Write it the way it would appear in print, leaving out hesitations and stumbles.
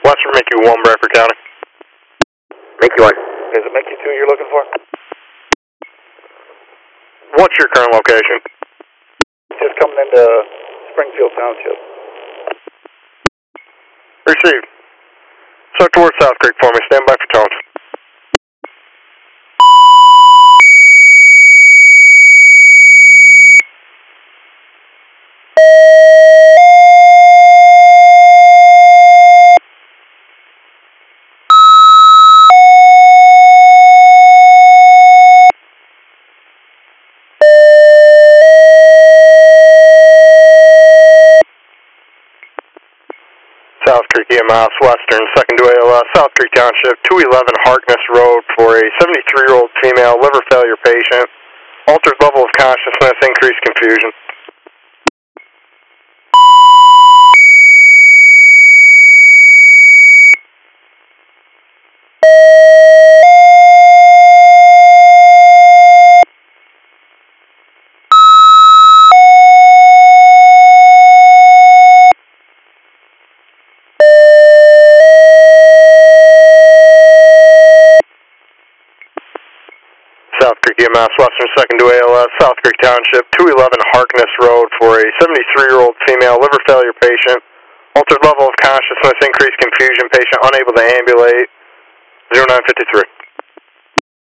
Western Mickey 1, Bradford County. Mickey 1. Is it Mickey 2 you're looking for? What's your current location? Just coming into Springfield Township. Received. Start towards South Creek for me. Stand by for tones. South Creek EMS, Western, 2nd to ALS, South Creek Township, 211 Harkness Road for a 73-year-old female liver failure patient. Altered level of consciousness, increased confusion. South Creek EMS, Western, 2nd to ALS, South Creek Township, 211 Harkness Road for a 73-year-old female liver failure patient. Altered level of consciousness, increased confusion, patient unable to ambulate, 0953.